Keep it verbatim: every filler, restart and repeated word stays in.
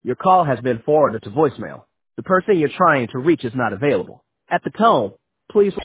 Your call has been forwarded to voicemail. The person you're trying to reach is not available. At the tone, please